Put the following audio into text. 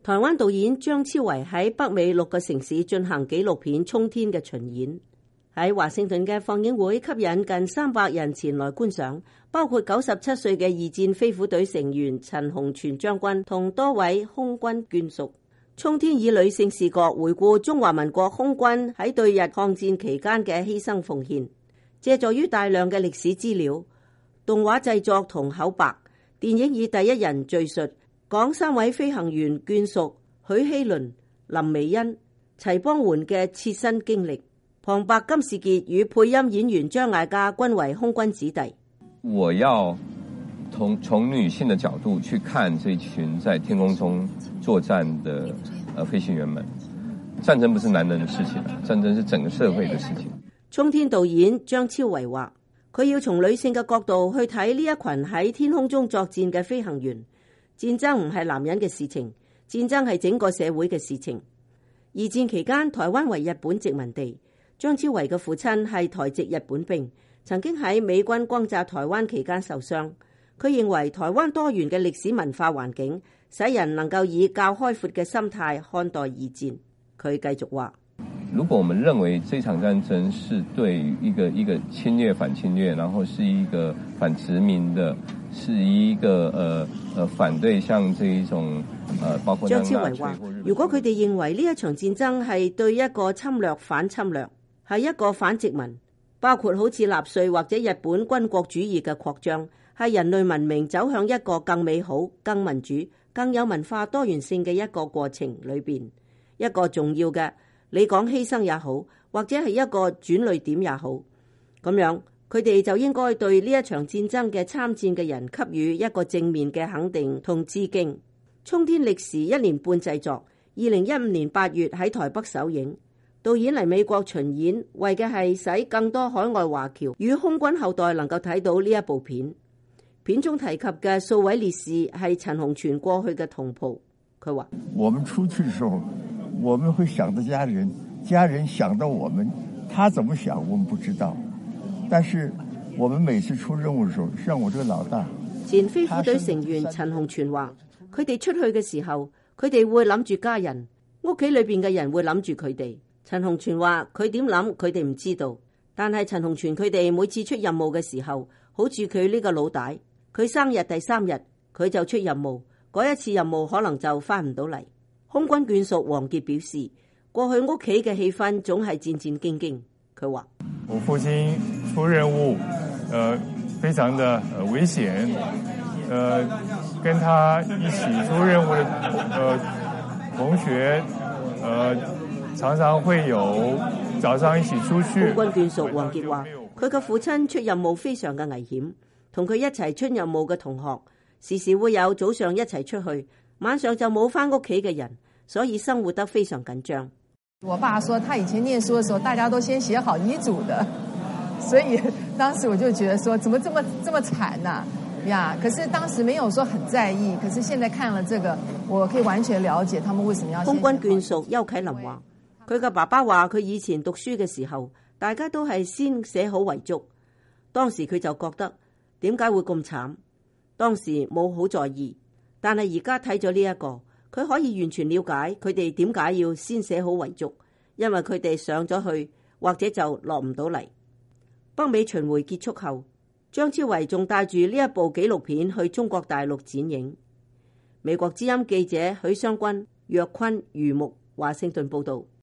台灣導演張超維喺北美6個城市進行紀錄片《沖天》嘅巡演，喺華盛頓嘅放映會吸引近300人前來觀賞，包括97歲嘅二戰飛虎隊成員陳鴻全將軍同多位空軍眷屬。《沖天》以女性視角回顧中華民國空軍喺對日抗戰期間嘅犧牲奉獻，借助於大量嘅歷史資料、動畫製作同口白，電影以第一人敘述，講3位飛行員眷屬許希倫、林美欣、齊邦媛嘅切身經歷。旁白金士傑與配音演員張艾嘉均為空軍子弟。 我要從女性的角度去看這群在天空中作戰的飛行員們。戰爭不是男人的事情，戰爭是整個社會的事情。 沖天導演張超維話，佢要從女性嘅角度去睇呢一群喺天空中作戰嘅飛行員。戰爭唔係男人嘅事情，戰爭係整個社會嘅事情。二戰期間，台灣為日本殖民地，張超維嘅父親係台籍日本兵，曾經喺美軍轟炸台灣期間受傷。佢認為台灣多元嘅歷史文化環境，使人能夠以較開闊嘅心態看待二戰。佢繼續話： 如果我們認為這場戰爭是對於一個侵略反侵略，然後是一個反殖民的，是一個反對像這一種包括張超維話， 如果佢哋認為呢一場戰爭係對一個侵略反侵略，係一個反殖民，包括好似納粹或者日本軍國主義嘅擴張，係人類文明走向一個更美好、更民主、更有文化多元性嘅一個過程裏邊，一個重要嘅，你講犧牲也好，或者係一個轉捩點也好，咁樣佢哋就應該對呢一場戰爭嘅參戰嘅人給予一個正面嘅肯定同致敬。沖天歷時1年半製作，2015年8月喺台北首映。導演嚟美國巡演，為嘅係使更多海外華僑與空軍後代能夠睇到呢一部片。片中提及嘅數位烈士係陳鴻全過去嘅同袍。佢話： 我們出去嘅時候，我們會想到家人，家人想到我們，他怎麼想我們不知道。但是我們每次出任務嘅時候，像我這個老大， 前飛虎隊成員陳鴻全話：佢哋出去嘅時候，佢哋會諗住家人，屋企裏邊嘅人會諗住佢哋。陳鴻全話：佢點諗，佢哋唔知道。但係陳鴻全佢哋每次出任務嘅時候，好似佢呢個老大，佢生日第3日佢就出任務，嗰一次任務可能就翻唔到嚟。空軍眷屬王傑表示，過去屋企嘅氣氛總係戰戰兢兢。佢話： 我父親出任務，非常的危險，跟他一起出任務的同學，常常會有早上一起出去。 空軍眷屬王傑話，佢嘅父親出任務非常嘅危險，同佢一齊出任務嘅同學，時時會有早上一齊出去，晚上就冇翻屋企嘅人，所以生活得非常緊張。 我爸說，他以前念書嘅時候，大家都先寫好遺囑的，所以當時我就覺得說，怎麼這麼慘呢？呀！可是當時沒有說很在意，可是現在看了這個，我可以完全了解他們為什麼要。 空軍眷屬邱啟林話，佢嘅爸爸話，佢以前讀書嘅時候，大家都係先寫好遺囑，當時佢就覺得點解會咁慘，當時冇好在意，但係而家睇咗呢一個，佢可以完全了解佢哋點解要先寫好遺囑，因為佢哋上咗去或者就落唔到嚟。北美巡迴結束後，張超維仲帶住呢一部紀錄片去中國大陸展映。美國之音記者許湘君、若坤、余木華盛頓報道。